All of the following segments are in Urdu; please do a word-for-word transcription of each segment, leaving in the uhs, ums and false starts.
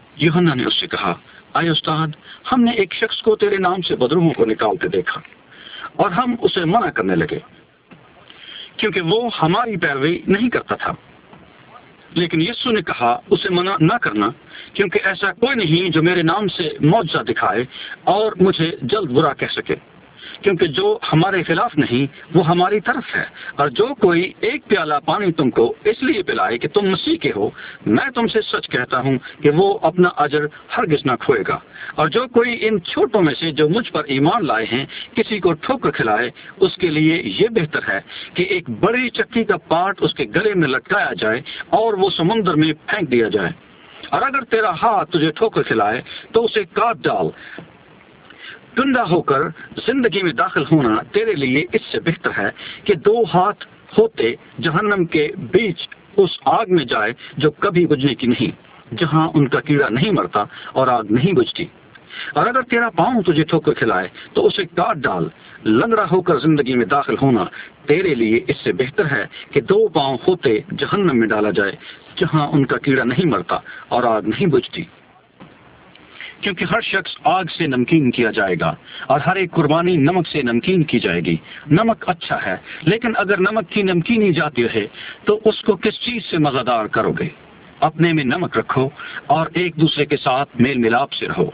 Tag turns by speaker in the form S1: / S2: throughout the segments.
S1: यूहन्ना ने उससे कहा, आए उस्ताद, हमने एक शख्स को तेरे नाम से बदरूहों को निकालते देखा और हम उसे मना करने लगे क्योंकि वो हमारी पैरवी नहीं करता था। लेकिन यीशु ने कहा, उसे मना न करना, क्योंकि ऐसा कोई नहीं जो मेरे नाम से मौजज़ा दिखाए और मुझे जल्द बुरा कह सके, क्योंकि जो हमारे खिलाफ नहीं वो हमारी तरफ है। और जो कोई एक प्याला पानी तुमको इसलिए पिलाए कि तुम मसीह के हो, मैं तुमसे सच कहता हूँ कि वो अपना अजर हरगिज़ न खोएगा। और जो कोई इन छोटों में से जो मुझ पर ईमान लाए हैं किसी को ठोकर खिलाए, उसके लिए ये बेहतर है कि एक बड़ी चक्की का पाट उसके गले में लटकाया जाए और वो समुद्र में फेंक दिया जाए। और अगर तेरा हाथ तुझे ठोकर खिलाए तो उसे काट डाल। टुंडा होकर जिंदगी में दाखिल होना तेरे लिए इससे बेहतर है कि दो हाथ होते जहन्नम के बीच उस आग में जाए जो कभी बुझने की नहीं, जहां उनका कीड़ा नहीं मरता और आग नहीं बुझती। और अगर तेरा पांव तुझे ठोकर खिलाए तो उसे काट डाल। लंगड़ा होकर जिंदगी में दाखिल होना तेरे लिए इससे बेहतर है कि दो पांव होते जहन्नम में डाला जाए, जहां उनका कीड़ा नहीं मरता और आग नहीं बुझती। क्योंकि हर शख्स आग से नमकीन किया जाएगा और हर एक कुर्बानी नमक से नमकीन की जाएगी। नमक अच्छा है, लेकिन अगर नमक की नमकीनी जाती रहे तो उसको किस चीज से मज़ेदार करोगे? अपने में नमक रखो और एक दूसरे के साथ मेल मिलाप से रहो।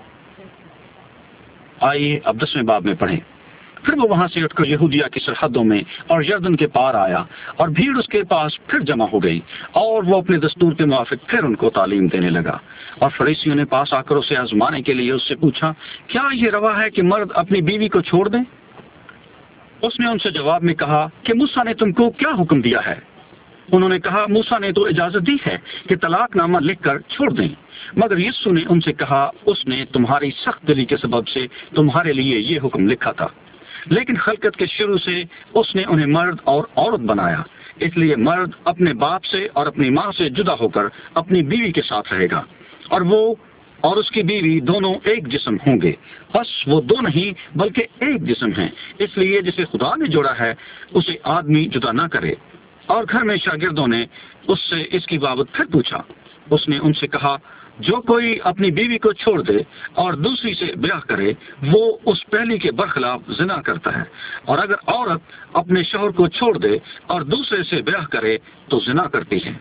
S1: आइए अब दसवें बाब में पढ़ें। फिर वो वहां से उठकर यहूदिया की सरहदों में और यरदन के पार आया और भीड़ उसके पास फिर जमा हो गई और वो अपने दस्तूर के मुआफिक फिर उनको तालीम देने लगा। और फरीसियों ने पास आकर उसे आजमाने के लिए उससे पूछा, क्या ये रवा है कि मर्द अपनी बीवी को छोड़ दें? उसने उनसे जवाब में कहा कि मूसा ने तुमको क्या हुक्म दिया है? उन्होंने कहा, मूसा ने तो इजाजत दी है कि तलाकनामा लिखकर छोड़ दें। मगर यीशु ने उनसे कहा, उसने तुम्हारी सख्त दिली के सबब से तुम्हारे लिए ये हुक्म लिखा था, लेकिन खलकत के शुरू से उसने उन्हें मर्द और औरत बनाया। इसलिए मर्द अपने बाप से और अपनी माँ से जुदा होकर अपनी बीवी के साथ रहेगा और वो और उसकी बीवी दोनों एक जिस्म होंगे। बस वो दो नहीं बल्कि एक जिस्म हैं। इसलिए जिसे खुदा ने जोड़ा है उसे आदमी जुदा ना करे। और घर में शागिर्दों ने उससे इसकी बाबत फिर पूछा। उसने उनसे कहा, जो कोई अपनी बीवी को छोड़ दे और दूसरी से ब्याह करे वो उस पहली के बरखिलाफ जिना करता है, और अगर औरत अपने शौहर को छोड़ दे और दूसरे से ब्याह करे तो जिना करती है।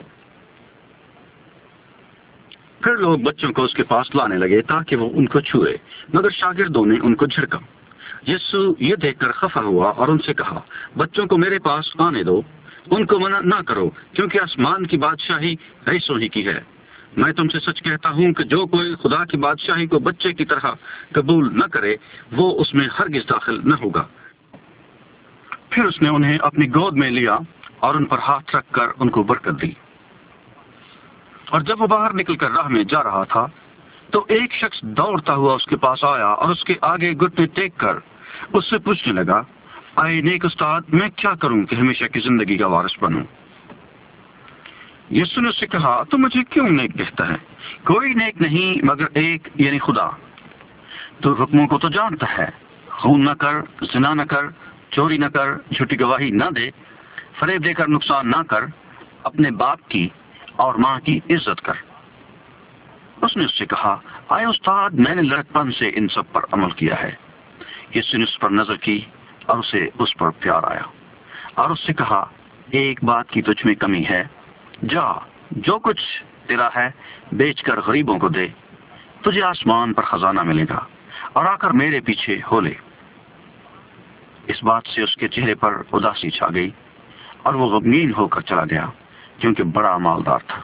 S1: फिर लोग बच्चों को उसके पास लाने लगे ताकि वो उनको छुए, मगर शागिर्दों ने उनको झिड़का। यीशु ये देखकर खफा हुआ और उनसे कहा, बच्चों को मेरे पास आने दो, उनको मना ना करो, क्योंकि आसमान की बादशाही ऐसों ही की है। मैं तुमसे सच कहता हूँ कि जो कोई खुदा की बादशाही को बच्चे की तरह कबूल न करे वो उसमें हरगिज दाखिल न होगा। फिर उसने उन्हें अपनी गोद में लिया और उन पर हाथ रखकर उनको बरकत दी। और जब वो बाहर निकलकर राह में जा रहा था तो एक शख्स दौड़ता हुआ उसके पास आया और उसके आगे घुटने टेक कर उससे पूछने लगा, आए नेक उस्ताद, मैं क्या करूं कि हमेशा की जिंदगी का वारिस बनूं? यीशु ने उससे कहा, तो मुझे क्यों नेक कहता है? कोई नेक नहीं मगर एक, यानी खुदा। तो हुक्मों को तो जानता है, खून न कर, जिना न कर, चोरी न कर, झूठी गवाही न दे, फरेब देकर नुकसान न कर, अपने बाप की और माँ की इज्जत कर। उसने उससे कहा, आए उस्ताद, मैंने लड़कपन से इन सब पर अमल किया है। यीशु ने उस पर नजर की और उसे उस पर प्यार आया और उससे कहा, एक बात की तुझ में कमी है, जा जो कुछ तेरा है बेचकर गरीबों को दे, तुझे आसमान पर खजाना मिलेगा, और आकर मेरे पीछे हो ले। इस बात से उसके चेहरे पर उदासी छा गई और वो गमगीन होकर चला गया, क्योंकि बड़ा मालदार था।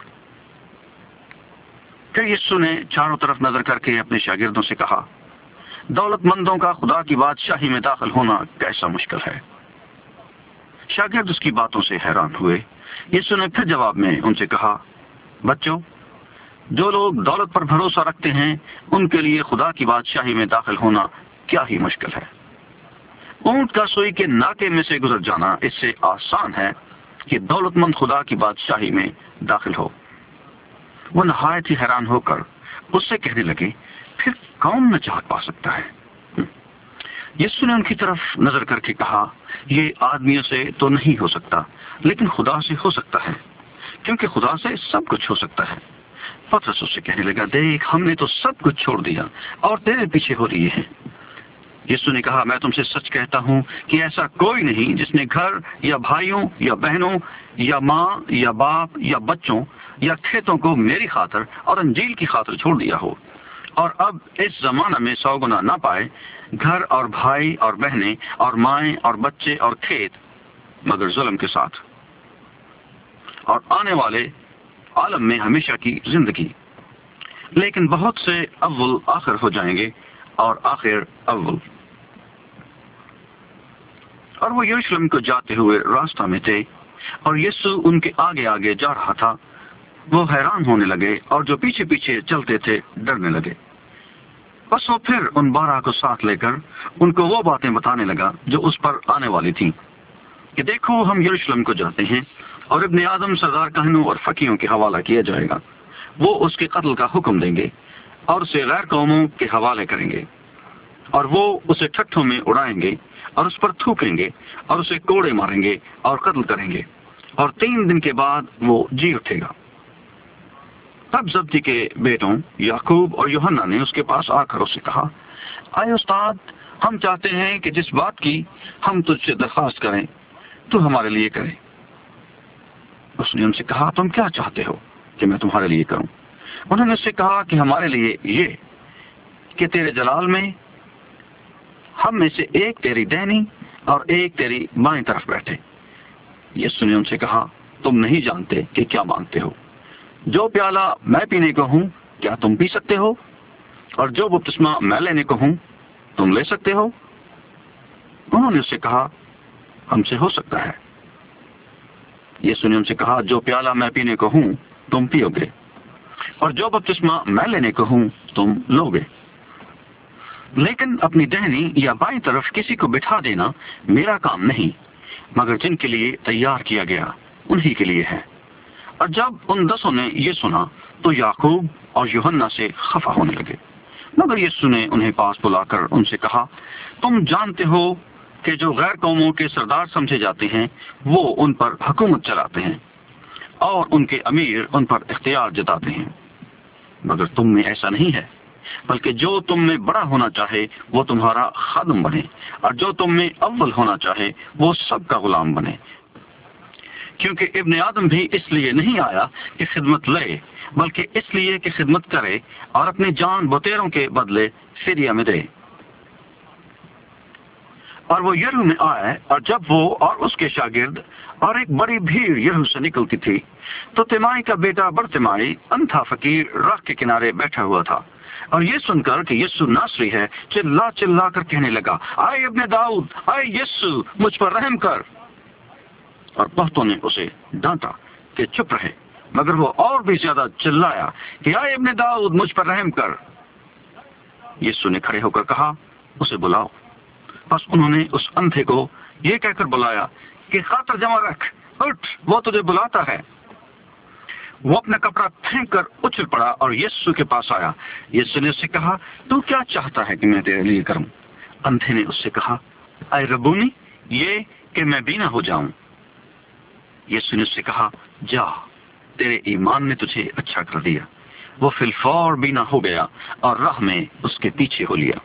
S1: फिर यीशु ने चारों तरफ नजर करके अपने शागिर्दों से कहा, दौलतमंदों का खुदा की बादशाही में दाखिल होना कैसा मुश्किल है। शागिर्द उसकी बातों से हैरान हुए। यीशु ने फिर जवाब में उनसे कहा, बच्चों, जो लोग दौलत पर भरोसा रखते हैं उनके लिए खुदा की बादशाही में दाखिल होना क्या ही मुश्किल है। ऊंट का सुई के नाके में से गुजर जाना इससे आसान है कि दौलतमंद खुदा की बादशाही में दाखिल हो। वो नहायत ही हैरान होकर उससे कहने लगे, फिर कौन नजात पा सकता है? यीशु ने उनकी तरफ नजर करके कहा, ये आदमियों से तो नहीं हो सकता, लेकिन खुदा से हो सकता है, क्योंकि खुदा से सब कुछ हो सकता है। پترس اس سے کہنے لگا، دیکھ ہم نے تو سب کچھ چھوڑ دیا اور تیرے پیچھے ہو رہی ہے۔ یسوع نے کہا، میں تم سے سچ کہتا ہوں کہ ایسا کوئی نہیں جس نے گھر یا بھائیوں یا بہنوں یا ماں یا باپ یا بچوں یا کھیتوں کو میری خاطر اور انجیل کی خاطر چھوڑ دیا ہو اور اب اس زمانہ میں سو گنا نہ پائے گھر اور بھائی اور بہنیں اور مائیں اور بچے اور کھیت، مگر ظلم کے ساتھ اور آنے والے عالم میں ہمیشہ کی زندگی۔ لیکن بہت سے اول آخر ہو جائیں گے اور آخر اول۔ اور وہ یروشلم کو جاتے ہوئے راستہ میں تھے اور یسوع ان کے آگے آگے جا رہا تھا۔ وہ حیران ہونے لگے اور جو پیچھے پیچھے چلتے تھے ڈرنے لگے۔ بس وہ پھر ان بارہ کو ساتھ لے کر ان کو وہ باتیں بتانے لگا جو اس پر آنے والی تھیں، کہ دیکھو ہم یروشلم کو جاتے ہیں اور ابن آدم سردار کاہنوں اور فقیہوں کے حوالہ کیا جائے گا۔ وہ اس کے قتل کا حکم دیں گے اور اسے غیر قوموں کے حوالے کریں گے، اور وہ اسے ٹھٹھوں میں اڑائیں گے اور اس پر تھوکیں گے اور اسے کوڑے ماریں گے اور قتل کریں گے، اور تین دن کے بعد وہ جی اٹھے گا۔ تب زبدی کے بیٹوں یعقوب اور یوحنا نے اس کے پاس آ کر اسے کہا، آئے استاد، ہم چاہتے ہیں کہ جس بات کی ہم تجھ سے درخواست کریں تو ہمارے لیے کرے۔ اس نے ان سے کہا، تم کیا چاہتے ہو کہ میں تمہارے لیے کروں؟ انہوں نے اس سے کہا کہ ہمارے لیے یہ کہ تیرے جلال میں ہم میں سے ایک تیری دہنی اور ایک تیری بائیں طرف بیٹھے۔ یسوع نے ان سے کہا، تم نہیں جانتے کہ کیا مانگتے ہو۔ جو پیالہ میں پینے کو ہوں کیا تم پی سکتے ہو؟ اور جو بپتسمہ میں لینے کو ہوں تم لے سکتے ہو؟ انہوں نے اس سے کہا، ہم سے ہو سکتا ہے۔ یسوع نے ان سے کہا، جو پیالہ میں پینے کو ہوں تم پیو گے، اور جو بپتسمہ میں لینے کو ہوں تم لو گے، لیکن اپنی دہنی یا بائیں طرف کسی کو بٹھا دینا میرا کام نہیں، مگر جن کے لیے تیار کیا گیا انہی کے لیے ہے۔ اور جب ان دسوں نے یہ سنا تو یعقوب اور یوحنا سے خفا ہونے لگے، مگر یسوع نے انہیں پاس بلا کر ان سے کہا، تم جانتے ہو کہ جو غیر قوموں کے سردار سمجھے جاتے ہیں وہ ان پر حکومت چلاتے ہیں اور ان کے امیر ان پر اختیار جتاتے ہیں، مگر تم میں ایسا نہیں ہے، بلکہ جو تم میں بڑا ہونا چاہے وہ تمہارا خادم بنے، اور جو تم میں اول ہونا چاہے وہ سب کا غلام بنے۔ کیونکہ ابن آدم بھی اس لیے نہیں آیا کہ خدمت لے، بلکہ اس لیے کہ خدمت کرے اور اپنی جان بتیروں کے بدلے فدیہ میں دے۔ اور وہ یریحو میں آئے، اور جب وہ اور اس کے شاگرد اور ایک بڑی بھیڑ یریحو سے نکلتی تھی تو تیمائی کا بیٹا برتیمائی اندھا فقیر راہ کے کنارے بیٹھا ہوا تھا، اور یہ سن کر کہ یسوع ناصری ہے چلا چلا کر کہنے لگا، آئے ابن داؤد، آئے یسوع مجھ پر رحم کر۔ اور بہتوں نے اسے ڈانٹا کہ چپ رہے، مگر وہ اور بھی زیادہ چلایا کہ آئے ابن داؤد مجھ پر رحم کر۔ یسوع نے کھڑے ہو کر کہا، اسے بلاؤ۔ بس انہوں نے اس اندھے کو یہ کہہ کر بلایا کہ خاطر جمع رکھ، اٹھ، وہ تجھے بلاتا ہے۔ وہ اپنا کپڑا پھینک کر اچھل پڑا اور یسوع کے پاس آیا۔ یسوع نے اس سے کہا، تو کیا چاہتا ہے کہ میں تیرے لیے کروں؟ اندھے نے اس سے کہا، اے ربونی، یہ کہ میں بینا ہو جاؤں۔ یسوع نے اس سے کہا، جا، تیرے ایمان نے تجھے اچھا کر دیا۔ وہ فی الفور بینا ہو گیا اور راہ میں اس کے پیچھے ہو لیا۔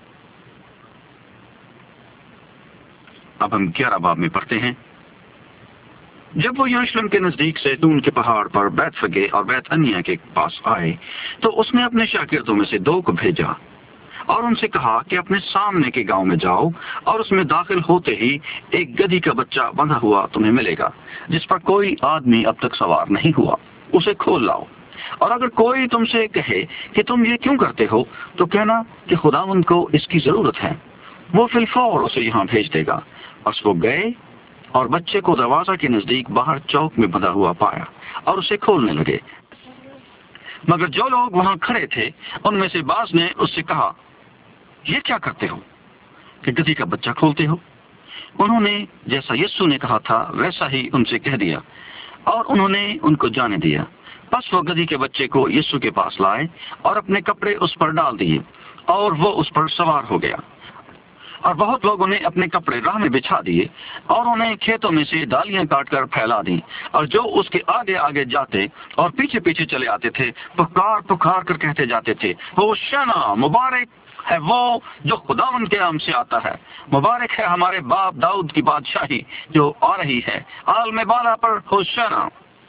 S1: اب ہم گیارہ باب میں پڑھتے ہیں۔ جب وہ یروشلم کے نزدیک زیتون کے پہاڑ پر بیت فگے اور بیت انیا کے پاس آئے تو اس نے اپنے شاگردوں میں سے دو کو بھیجا اور ان سے کہا کہ اپنے سامنے کے گاؤں میں جاؤ، اور اس میں داخل ہوتے ہی ایک گدھی کا بچہ بندھا ہوا تمہیں ملے گا جس پر کوئی آدمی اب تک سوار نہیں ہوا، اسے کھول لاؤ۔ اور اگر کوئی تم سے کہے کہ تم یہ کیوں کرتے ہو تو کہنا کہ خداوند کو اس کی ضرورت ہے، وہ فی الفور اسے یہاں بھیج دے گا۔ بس وہ گئے اور بچے کو دروازہ کے نزدیک باہر چوک میں بندھا ہوا پایا اور اسے کھولنے لگے۔ مگر جو لوگ وہاں کھڑے تھے ان میں سے بعض نے اس سے کہا، یہ کیا کرتے ہو کہ گدھی کا بچہ کھولتے ہو؟ انہوں نے جیسا یسوع نے کہا تھا ویسا ہی ان سے کہہ دیا، اور انہوں نے ان کو جانے دیا۔ پس وہ گدھی کے بچے کو یسوع کے پاس لائے اور اپنے کپڑے اس پر ڈال دیے، اور وہ اس پر سوار ہو گیا۔ اور بہت لوگوں نے اپنے کپڑے راہ میں بچھا دیے اور انہیں کھیتوں میں سے ڈالیاں کاٹ کر پھیلا دی، اور جو اس کے آگے آگے جاتے اور پیچھے پیچھے چلے آتے تھے پکار پکار کر کہتے جاتے تھے، ہوشنا، مبارک ہے وہ جو خداوند کے نام سے آتا ہے، مبارک ہے ہمارے باپ داؤد کی بادشاہی جو آ رہی ہے، عالم بالا پر ہوشنا۔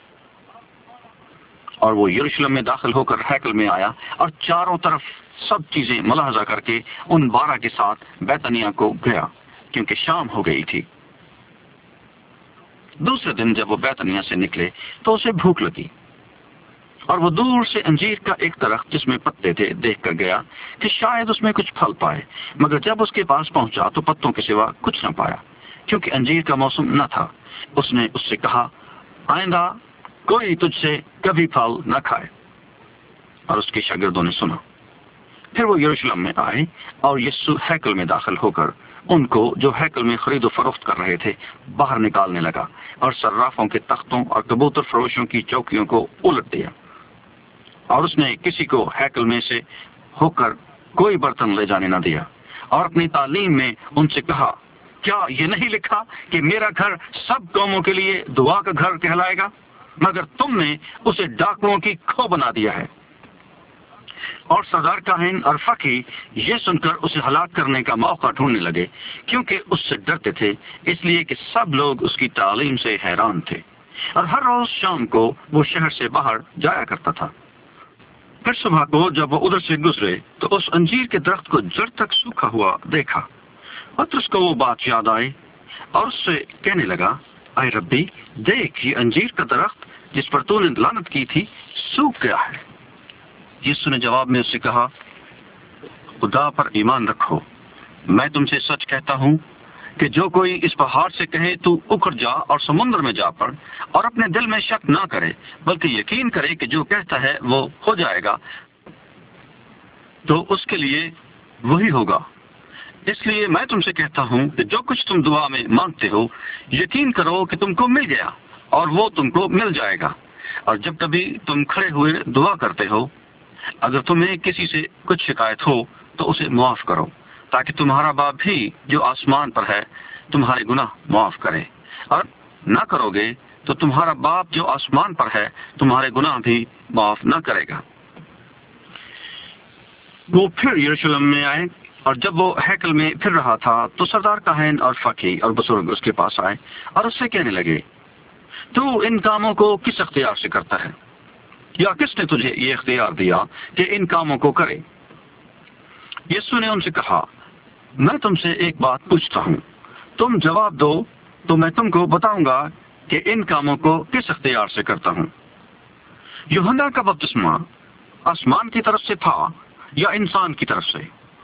S1: اور وہ یروشلم میں داخل ہو کر ہیکل میں آیا اور چاروں طرف سب چیزیں ملاحظہ کر کے ان بارہ کے ساتھ بیتنیا کو گیا، کیونکہ شام ہو گئی تھی۔ دوسرے دن جب وہ بیتنیا سے نکلے تو اسے بھوک لگی، اور وہ دور سے انجیر کا ایک درخت جس میں پتے تھے دیکھ کر گیا کہ شاید اس میں کچھ پھل پائے، مگر جب اس کے پاس پہنچا تو پتوں کے سوا کچھ نہ پایا، کیونکہ انجیر کا موسم نہ تھا۔ اس نے اس سے کہا، آئندہ کوئی تجھ سے کبھی پھل نہ کھائے۔ اور اس کے شاگردوں نے سنا۔ پھر وہ یروشلم میں آئے اور یسوع ہیکل میں داخل ہو کر ان کو جو ہیکل میں خرید و فروخت کر رہے تھے باہر نکالنے لگا، اور صرافوں کے تختوں اور کبوتر فروشوں کی چوکیوں کو الٹ دیا، اور اس نے کسی کو ہیکل میں سے ہو کر کوئی برتن لے جانے نہ دیا، اور اپنی تعلیم میں ان سے کہا، کیا یہ نہیں لکھا کہ میرا گھر سب قوموں کے لیے دعا کا گھر کہلائے گا؟ مگر تم نے اسے ڈاکوؤں کی کھو بنا دیا ہے۔ اور سردار کاہن اور فقی یہ سن کر اسے ہلاک کرنے کا موقع ڈھونڈنے لگے، کیونکہ اس سے ڈرتے تھے، اس لیے کہ سب لوگ اس کی تعلیم سے حیران تھے۔ اور ہر روز شام کو وہ شہر سے باہر جایا کرتا تھا۔ پھر صبح کو جب وہ ادھر سے گزرے تو اس انجیر کے درخت کو جڑ تک سوکھا ہوا دیکھا۔ پترس کو وہ بات یاد آئی اور اس سے کہنے لگا، اے ربی، دیکھ، یہ انجیر کا درخت جس پر تو نے لعنت کی تھی سوکھ گیا ہے۔ یسوع نے جواب میں اس سے کہا، خدا پر ایمان رکھو، میں تم سے سچ کہتا ہوں کہ جو کوئی اس پہاڑ سے کہے تو اکھڑ جا اور سمندر میں جا پڑ، اور اپنے دل میں شک نہ کرے بلکہ یقین کرے کہ جو کہتا ہے وہ ہو جائے گا، تو اس کے لیے وہی ہوگا۔ اس لیے میں تم سے کہتا ہوں کہ جو کچھ تم دعا میں مانگتے ہو، یقین کرو کہ تم کو مل گیا، اور وہ تم کو مل جائے گا۔ اور جب کبھی تم کھڑے ہوئے دعا کرتے ہو، اگر تمہیں کسی سے کچھ شکایت ہو تو اسے معاف کرو، تاکہ تمہارا باپ بھی جو آسمان پر ہے تمہارے گناہ معاف کرے، اور نہ کرو گے تو تمہارا باپ جو آسمان پر ہے تمہارے گناہ بھی معاف نہ کرے گا۔ وہ پھر یروشلم میں آئے، اور جب وہ ہیکل میں پھر رہا تھا تو سردار کاہن اور فقی اور بزرگ اس کے پاس آئے اور اس سے کہنے لگے، تو ان کاموں کو کس اختیار سے کرتا ہے، یا کس نے تجھے یہ اختیار دیا کہ ان کاموں کو کرے؟ یسوع نے ان سے کہا، میں تم سے ایک بات پوچھتا ہوں، تم جواب دو تو میں تم کو بتاؤں گا کہ ان کاموں کو کس اختیار سے کرتا ہوں۔ یوحنا کا بپتسمہ آسمان کی طرف سے تھا یا انسان کی طرف سے؟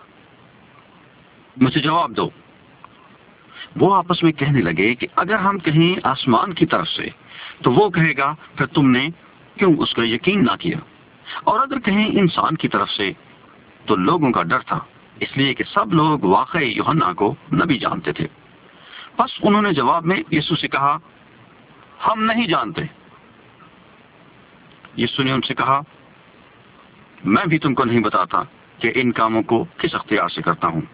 S1: مجھے جواب دو۔ وہ آپس میں کہنے لگے کہ اگر ہم کہیں آسمان کی طرف سے تو وہ کہے گا، پھر تم نے کیوں اس کا یقین نہ کیا؟ اور اگر کہیں انسان کی طرف سے تو لوگوں کا ڈر تھا، اس لیے کہ سب لوگ واقعی یوحنا کو نبی جانتے تھے۔ بس انہوں نے جواب میں یسوع سے کہا، ہم نہیں جانتے۔ یسوع نے ان سے کہا، میں بھی تم کو نہیں بتاتا کہ ان کاموں کو کس اختیار سے کرتا ہوں۔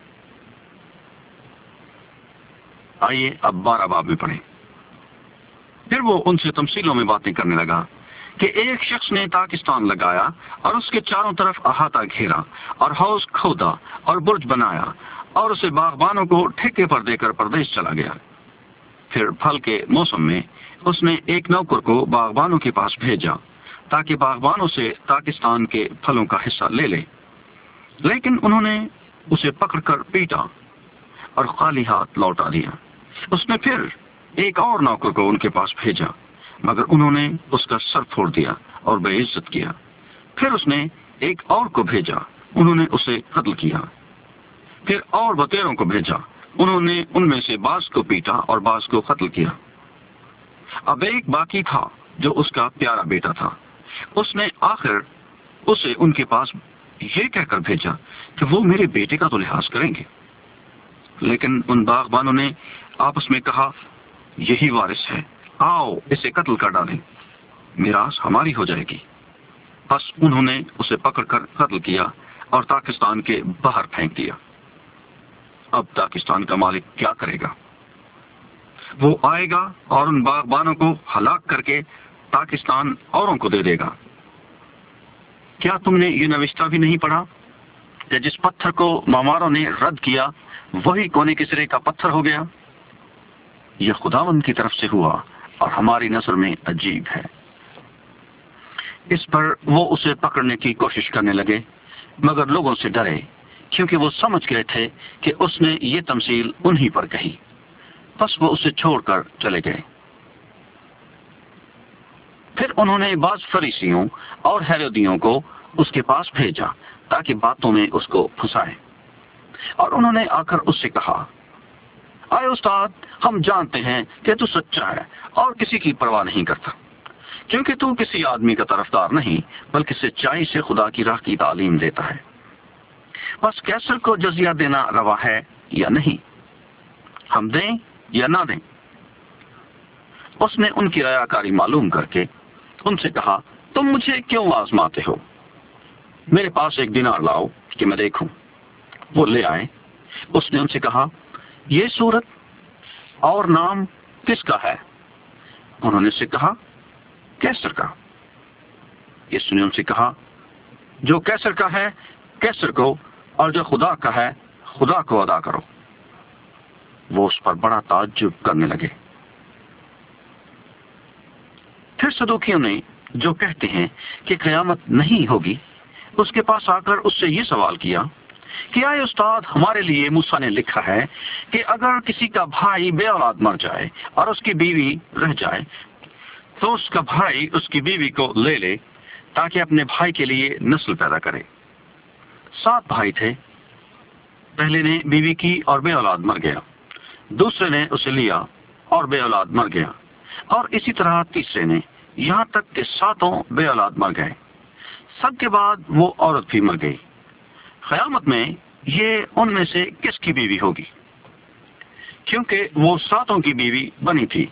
S1: آئیے اب بارہ باب میں پڑھیں۔ پھر وہ ان سے تمثیلوں میں باتیں کرنے لگا کہ ایک شخص نے پاکستان لگایا اور اس کے چاروں طرف احاطہ گھیرا اور حوض کھودا اور برج بنایا اور اسے باغبانوں کو ٹھیکے پر دے کر پردیس چلا گیا۔ پھر پھل کے موسم میں اس نے ایک نوکر کو باغبانوں کے پاس بھیجا تاکہ باغبانوں سے پاکستان کے پھلوں کا حصہ لے لے، لیکن انہوں نے اسے پکڑ کر پیٹا اور خالی ہاتھ لوٹا دیا۔ اس نے پھر ایک اور نوکر کو ان کے پاس بھیجا، مگر انہوں نے اس کا سر پھوڑ دیا اور بے عزت کیا۔ پھر اس نے ایک اور کو بھیجا، انہوں نے اسے قتل کیا۔ پھر اور بتیروں کو بھیجا، انہوں نے ان میں سے بعض کو پیٹا اور بعض کو قتل کیا۔ اب ایک باقی تھا جو اس کا پیارا بیٹا تھا۔ اس نے آخر اسے ان کے پاس یہ کہہ کر بھیجا کہ وہ میرے بیٹے کا تو لحاظ کریں گے، لیکن ان باغبانوں نے آپس میں کہا، یہی وارث ہے، آؤ اسے قتل کر ڈالیں، میراث ہماری ہو جائے گی۔ بس انہوں نے اسے پکڑ کر قتل کیا اور پاکستان کے باہر پھینک دیا۔ اب پاکستان کا مالک کیا کرے گا؟ وہ آئے گا اور ان باغبانوں کو ہلاک کر کے پاکستان اوروں کو دے دے گا۔ کیا تم نے یہ نوشتہ بھی نہیں پڑھا کہ جس پتھر کو معماروں نے رد کیا وہی کونے کے سرے کا پتھر ہو گیا؟ یہ خداوند کی طرف سے ہوا اور ہماری نظر میں عجیب ہے۔ اس پر وہ اسے پکڑنے کی کوشش کرنے لگے، مگر لوگوں سے ڈرے، کیونکہ وہ سمجھ گئے تھے کہ اس نے یہ تمثیل انہی پر کہی۔ بس وہ اسے چھوڑ کر چلے گئے۔ پھر انہوں نے بعض فریسیوں اور ہیرودیوں کو اس کے پاس بھیجا تاکہ باتوں میں اس کو پھنسائے، اور انہوں نے آ کر اس سے کہا، آئے استاد، ہم جانتے ہیں کہ تو سچا ہے اور کسی کی پرواہ نہیں کرتا، کیونکہ تو کسی آدمی کا طرفدار نہیں بلکہ سچائی سے خدا کی راہ کی تعلیم دیتا ہے۔ بس کیسر کو جزیہ دینا روا ہے یا نہیں؟ ہم دیں یا نہ دیں؟ اس نے ان کی ریا کاری معلوم کر کے ان سے کہا، تم مجھے کیوں آزماتے ہو؟ میرے پاس ایک دینار لاؤ کہ میں دیکھوں۔ وہ لے آئے۔ اس نے ان سے کہا، یہ صورت اور نام کس کا ہے؟ انہوں نے سے کہا، کیسر کا۔ یسوع نے ان سے کہا، جو کیسر کا ہے کیسر کو، اور جو خدا کا ہے خدا کو ادا کرو۔ وہ اس پر بڑا تعجب کرنے لگے۔ پھر صدوقیوں نے، جو کہتے ہیں کہ قیامت نہیں ہوگی، اس کے پاس آ کر اس سے یہ سوال کیا کہ آئے استاد، ہمارے لیے موسیٰ نے لکھا ہے کہ اگر کسی کا بھائی بے اولاد مر جائے اور اس کی بیوی رہ جائے تو اس کا بھائی اس کی بیوی کو لے لے تاکہ اپنے بھائی کے لیے نسل پیدا کرے۔ سات بھائی تھے، پہلے نے بیوی کی اور بے اولاد مر گیا، دوسرے نے اسے لیا اور بے اولاد مر گیا، اور اسی طرح تیسرے نے، یہاں تک کہ ساتوں بے اولاد مر گئے۔ سب کے بعد وہ عورت بھی مر گئی۔ قیامت میں یہ ان میں سے کس کی بیوی ہوگی؟ کیونکہ وہ ساتوں کی بیوی بنی تھی۔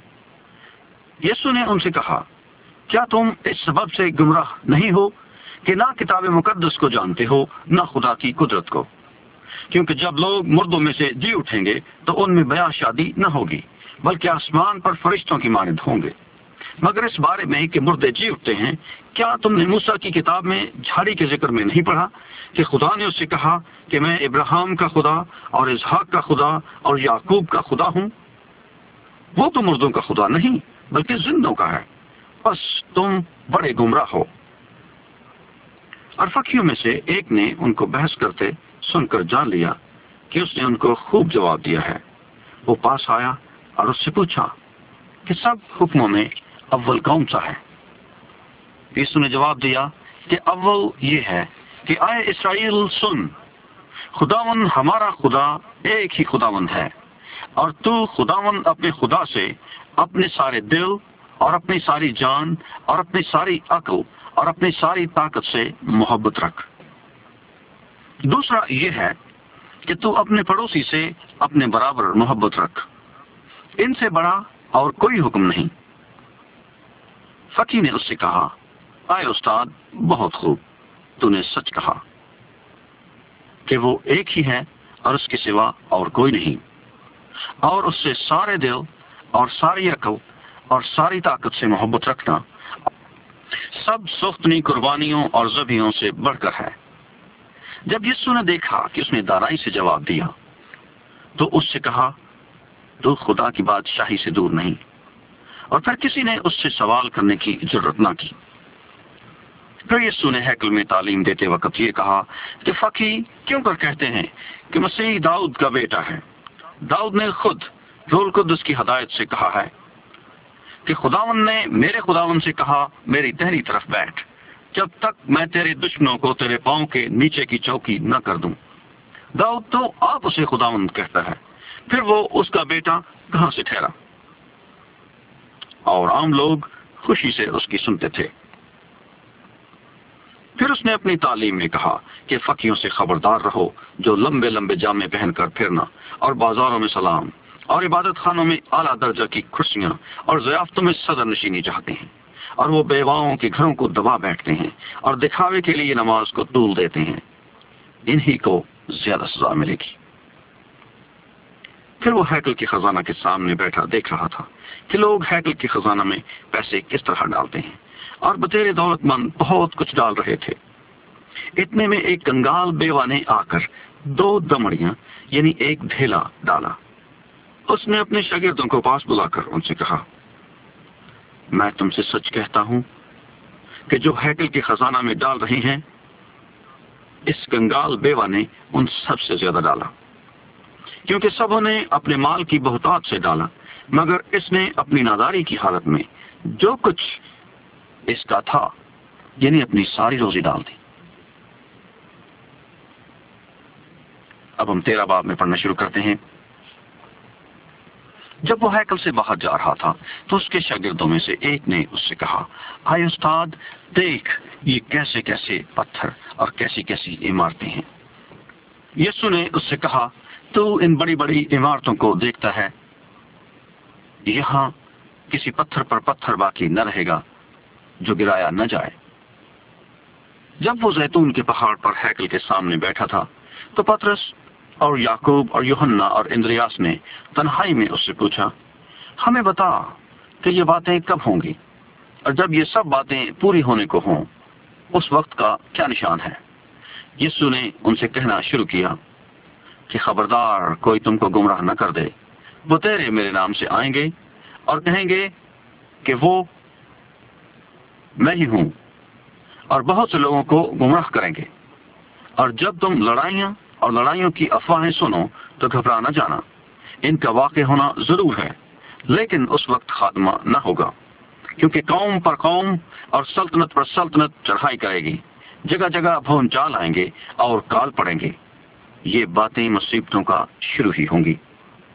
S1: یسوع نے ان سے کہا، کیا تم اس سبب سے گمراہ نہیں ہو کہ نہ کتاب مقدس کو جانتے ہو نہ خدا کی قدرت کو؟ کیونکہ جب لوگ مردوں میں سے جی اٹھیں گے تو ان میں بیاہ شادی نہ ہوگی، بلکہ آسمان پر فرشتوں کی مانند ہوں گے۔ مگر اس بارے میں کہ مردے جی اٹھتے ہیں، کیا تم نے موسیٰ کی کتاب میں جھاڑی کے ذکر میں نہیں پڑھا کہ خدا نے اس سے کہا کہ میں ابراہیم کا خدا اور اسحاق کا خدا اور یعقوب کا خدا ہوں؟ وہ تو مردوں کا خدا نہیں بلکہ زندوں کا ہے۔ بس تم بڑے گمراہ ہو۔ اور فقیوں میں سے ایک نے ان کو بحث کرتے سن کر جان لیا کہ اس نے ان کو خوب جواب دیا ہے۔ وہ پاس آیا اور اس سے پوچھا کہ سب حکموں میں اول کون سا ہے؟ یسوع نے جواب دیا کہ اول یہ ہے کہ اے اسرائیل سن، خداوند ہمارا خدا ایک ہی خداوند ہے، اور تو خداوند اپنے خدا سے اپنے سارے دل اور اپنی ساری جان اور اپنی ساری عقل اور اپنی ساری طاقت سے محبت رکھ۔ دوسرا یہ ہے کہ تو اپنے پڑوسی سے اپنے برابر محبت رکھ۔ ان سے بڑا اور کوئی حکم نہیں۔ فقی نے اس سے کہا، آئے استاد، بہت خوب، تو نے سچ کہا کہ وہ ایک ہی ہے اور اس کے سوا اور کوئی نہیں، اور اس سے سارے دل اور ساری عقل اور ساری طاقت سے محبت رکھنا سب سختنی قربانیوں اور ذبیحوں سے بڑھ کر ہے۔ جب یسوع نے دیکھا کہ اس نے دانائی سے جواب دیا تو اس سے کہا، تو خدا کی بادشاہی سے دور نہیں۔ اور پھر کسی نے اس سے سوال کرنے کی ضرورت نہ کی۔ پھر یسوع نے ہیکل میں تعلیم دیتے وقت یہ کہا کہ فقی کیوں کر کہتے ہیں کہ مسیح داؤد کا بیٹا ہے؟ داؤد نے خود روح القدس کی ہدایت سے کہا ہے کہ خداوند نے میرے خداوند سے کہا، میری دہنی طرف بیٹھ جب تک میں تیرے دشمنوں کو تیرے پاؤں کے نیچے کی چوکی نہ کر دوں۔ داؤد تو آپ اسے خداوند کہتا ہے، پھر وہ اس کا بیٹا کہاں سے ٹھہرا؟ اور عام لوگ خوشی سے اس کی سنتے تھے۔ پھر اس نے اپنی تعلیم میں کہا کہ فقیوں سے خبردار رہو، جو لمبے لمبے جامے پہن کر پھرنا اور بازاروں میں سلام اور عبادت خانوں میں اعلیٰ درجہ کی کرسیاں اور ضیافتوں میں صدر نشینی چاہتے ہیں، اور وہ بیواؤں کے گھروں کو دبا بیٹھتے ہیں اور دکھاوے کے لیے نماز کو طول دیتے ہیں، انہی کو زیادہ سزا ملے گی۔ پھر وہ ہیکل کے خزانہ کے سامنے بیٹھا دیکھ رہا تھا کہ لوگ ہیکل کے خزانہ میں پیسے کس طرح ڈالتے ہیں، اور بطور دولت مند بہت کچھ ڈال رہے تھے۔ اتنے میں ایک کنگال بیوہ نے آ کر دو دمڑیاں یعنی ایک ڈھیلا ڈالا۔ اس نے اپنے شاگردوں کو پاس بلا کر ان سے کہا، میں تم سے سچ کہتا ہوں کہ جو ہیکل کے خزانہ میں ڈال رہے ہیں، اس کنگال بیوہ نے ان سب سے زیادہ ڈالا، کیونکہ سبوں نے اپنے مال کی بہتات سے ڈالا، مگر اس نے اپنی ناداری کی حالت میں جو کچھ اس کا تھا یعنی اپنی ساری روزی ڈال دی۔ اب ہم تیرہ باب میں پڑھنا شروع کرتے ہیں۔ جب وہ ہیکل سے باہر جا رہا تھا تو اس کے شاگردوں میں سے ایک نے اس سے کہا، آئے استاد، دیکھ یہ کیسے کیسے پتھر اور کیسی کیسی عمارتیں ہیں۔ یسوع نے اس سے کہا، تو ان بڑی بڑی عمارتوں کو دیکھتا ہے، یہاں کسی پتھر پر پتھر باقی نہ رہے گا جو گرایا نہ جائے۔ جب وہ زیتون کے پہاڑ پر ہیکل کے سامنے بیٹھا تھا تو پترس اور یعقوب اور یوحنا اور اندریاس نے تنہائی میں اس سے پوچھا، ہمیں بتا کہ یہ باتیں کب ہوں گی، اور جب یہ سب باتیں پوری ہونے کو ہوں اس وقت کا کیا نشان ہے؟ یسوع نے ان سے کہنا شروع کیا کہ خبردار کوئی تم کو گمراہ نہ کر دے۔ وہ تیرے میرے نام سے آئیں گے اور کہیں گے کہ وہ میں ہی ہوں، اور بہت سے لوگوں کو گمراہ کریں گے۔ اور جب تم لڑائیاں اور لڑائیوں کی افواہیں سنو تو گھبرا نہ جانا، ان کا واقع ہونا ضرور ہے، لیکن اس وقت خاتمہ نہ ہوگا، کیونکہ قوم پر قوم اور سلطنت پر سلطنت چڑھائی کرے گی، جگہ جگہ بھون چال آئیں گے اور کال پڑیں گے۔ یہ باتیں مصیبتوں کا شروع ہی ہوں گی،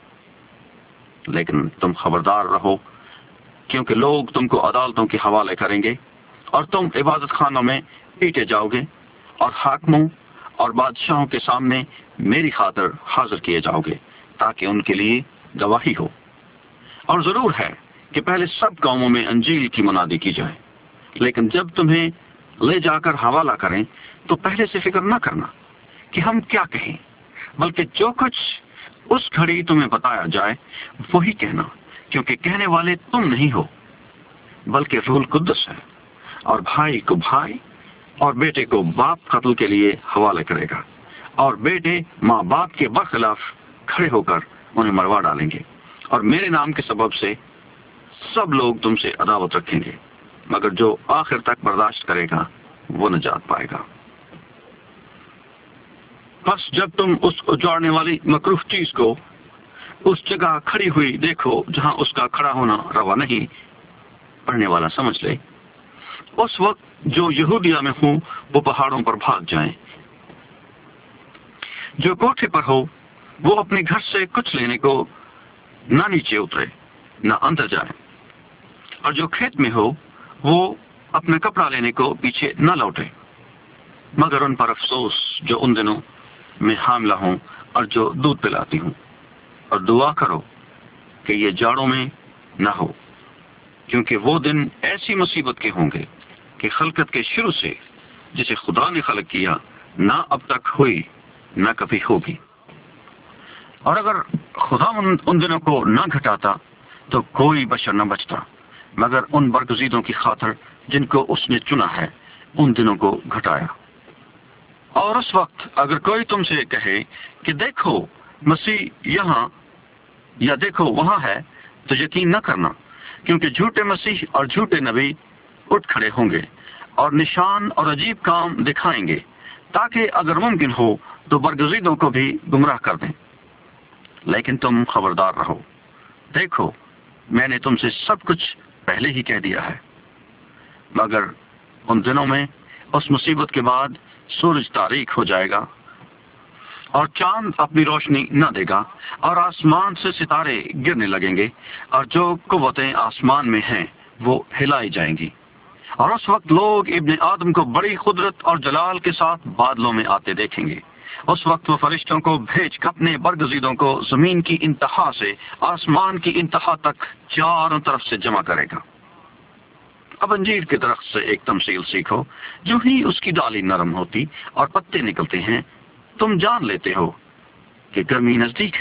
S1: لیکن تم خبردار رہو، کیونکہ لوگ تم کو عدالتوں کے حوالے کریں گے اور تم عبادت خانوں میں پیٹے جاؤ گے اور حاکموں اور بادشاہوں کے سامنے میری خاطر حاضر کیے جاؤ گے تاکہ ان کے لیے گواہی ہو۔ اور ضرور ہے کہ پہلے سب قوموں میں انجیل کی منادی کی جائے، لیکن جب تمہیں لے جا کر حوالہ کریں تو پہلے سے فکر نہ کرنا کہ ہم کیا کہیں، بلکہ جو کچھ اس گھڑی تمہیں بتایا جائے وہی کہنا، کیونکہ کہنے والے تم نہیں ہو بلکہ روح القدس ہے، اور بھائی کو بھائی اور بیٹے کو باپ قتل کے لیے حوالے کرے گا، اور بیٹے ماں باپ کے برخلاف کھڑے ہو کر انہیں مروا ڈالیں گے، اور میرے نام کے سبب سے سب لوگ تم سے عداوت رکھیں گے، مگر جو آخر تک برداشت کرے گا وہ نجات پائے گا۔ بس جب تم اس اجاڑنے والی مکروہ چیز کو اس جگہ کھڑی ہوئی دیکھو جہاں اس کا کھڑا ہونا روا نہیں، پڑھنے والا سمجھ لے، اس وقت جو یہودیہ میں ہوں وہ پہاڑوں پر بھاگ جائیں، جو کوٹھے پر ہو وہ اپنے گھر سے کچھ لینے کو نہ نیچے اترے نہ اندر جائے، اور جو کھیت میں ہو وہ اپنا کپڑا لینے کو پیچھے نہ لوٹے، مگر ان پر افسوس جو ان دنوں میں حاملہ ہوں اور جو دودھ پلاتی ہوں، اور دعا کرو کہ یہ جاڑوں میں نہ ہو، کیونکہ وہ دن ایسی مصیبت کے ہوں گے کہ خلقت کے شروع سے جسے خدا نے خلق کیا نہ اب تک ہوئی نہ کبھی ہوگی۔ اور اگر خدا ان دنوں کو نہ گھٹاتا تو کوئی بشر نہ بچتا، مگر ان برگزیدوں کی خاطر جن کو اس نے چنا ہے ان دنوں کو گھٹایا۔ اور اس وقت اگر کوئی تم سے کہے کہ دیکھو مسیح یہاں یا دیکھو وہاں ہے تو یقین نہ کرنا، کیونکہ جھوٹے مسیح اور جھوٹے نبی اٹھ کھڑے ہوں گے اور نشان اور عجیب کام دکھائیں گے، تاکہ اگر ممکن ہو تو برگزیدوں کو بھی گمراہ کر دیں۔ لیکن تم خبردار رہو، دیکھو میں نے تم سے سب کچھ پہلے ہی کہہ دیا ہے۔ مگر ان دنوں میں اس مصیبت کے بعد سورج تاریک ہو جائے گا اور چاند اپنی روشنی نہ دے گا، اور آسمان سے ستارے گرنے لگیں گے، اور جو قوتیں آسمان میں ہیں وہ ہلائی جائیں گی۔ اور اس وقت لوگ ابن آدم کو بڑی قدرت اور جلال کے ساتھ بادلوں میں آتے دیکھیں گے۔ اس وقت وہ فرشتوں کو بھیج کر اپنے برگزیدوں کو زمین کی انتہا سے آسمان کی انتہا تک چاروں طرف سے جمع کرے گا۔ اب انجیر کے درخت سے ایک تمثیل سیکھو، جو ہی اس کی ڈالی نرم ہوتی اور پتے نکلتے ہیں تم جان لیتے ہو کہ گرمی نزدیک ہے،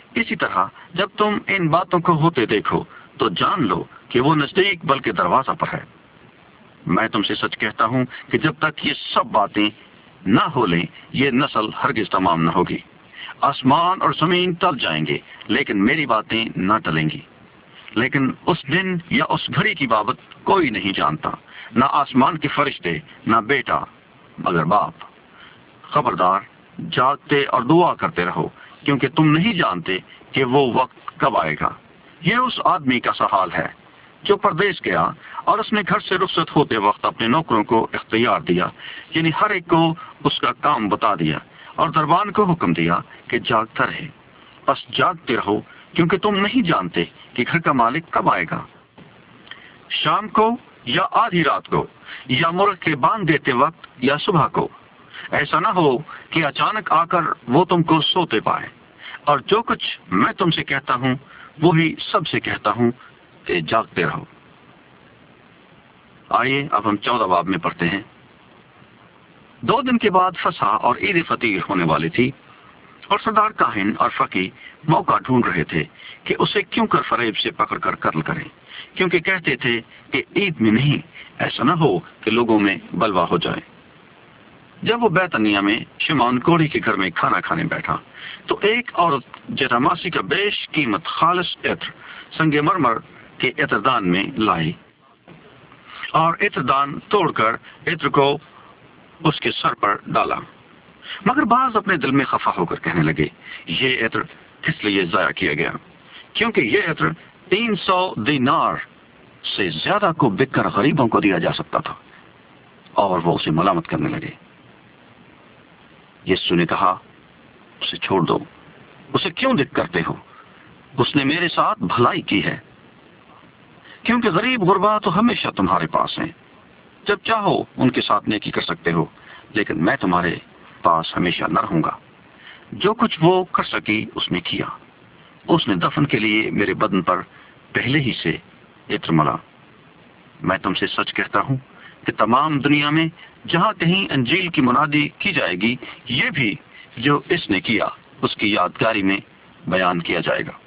S1: اسی طرح جب تم ان باتوں کو ہوتے دیکھو تو جان لو کہ وہ نزدیک بلکہ دروازہ پر ہے۔ میں تم سے سچ کہتا ہوں کہ جب تک یہ سب باتیں نہ ہو لیں یہ نسل ہرگز تمام نہ ہوگی۔ آسمان اور زمین ٹل جائیں گے لیکن میری باتیں نہ ٹلیں گی۔ لیکن اس دن یا اس گھڑی کی بابت کوئی نہیں جانتا، نہ آسمان کے فرشتے، نہ بیٹا مگر باپ۔ خبردار، جاگتے اور دعا کرتے رہو، کیونکہ تم نہیں جانتے کہ وہ وقت کب آئے گا۔ یہ اس آدمی کا سا حال ہے جو پردیس گیا اور اس نے گھر سے رخصت ہوتے وقت اپنے نوکروں کو اختیار دیا، یعنی ہر ایک کو اس کا کام بتا دیا، اور دربان کو حکم دیا کہ جاگتا رہے۔ بس جاگتے رہو، کیونکہ تم نہیں جانتے کہ گھر کا مالک کب آئے گا، شام کو یا آدھی رات کو، یا مرغ کے باندھ دیتے وقت یا صبح کو۔ ایسا نہ ہو کہ اچانک آ کر وہ تم کو سوتے پائے۔ اور جو کچھ میں تم سے کہتا ہوں وہی سب سے کہتا ہوں کہ جاگتے رہو۔ آئیے اب ہم چودہ باب میں پڑھتے ہیں۔ دو دن کے بعد فسح اور عید فطیر ہونے والی تھی، اور سردار کاہن اور فقی موقع ڈھونڈ رہے تھے کہ اسے کیوں کر فریب سے پکڑ کر قتل کریں، کیونکہ کہتے تھے کہ عید میں نہیں، ایسا نہ ہو کہ لوگوں میں بلوا ہو جائے۔ جب وہ بیتنیہ میں شمعون کوڑی کے گھر میں کھانا کھانے بیٹھا تو ایک عورت جیراماسی کا بیش قیمت خالص عطر سنگ مرمر کے عطردان میں لائی، اور عطردان توڑ کر عطر کو اس کے سر پر ڈالا۔ مگر بعض اپنے دل میں خفا ہو کر کہنے لگے، یہ عطر کس لیے ضائع کیا گیا، کیونکہ یہ عطر تین سو دینار سے زیادہ کو بک کر غریبوں کو دیا جا سکتا تھا۔ اور وہ اسے ملامت کرنے لگے۔ یسوع نے کہا، اسے چھوڑ دو، اسے کیوں دکھ کرتے ہو؟ اس نے میرے ساتھ بھلائی کی ہے، کیونکہ غریب غربا تو ہمیشہ تمہارے پاس ہیں، جب چاہو ان کے ساتھ نیکی کر سکتے ہو، لیکن میں تمہارے پاس ہمیشہ نہ رہوں گا۔ جو کچھ وہ کر سکی اس نے کیا۔ اس نے دفن کے لیے میرے بدن پر پہلے ہی سے عطر ملا۔ میں تم سے سچ کہتا ہوں کہ تمام دنیا میں جہاں کہیں انجیل کی منادی کی جائے گی، یہ بھی جو اس نے کیا اس کی یادگاری میں بیان کیا جائے گا۔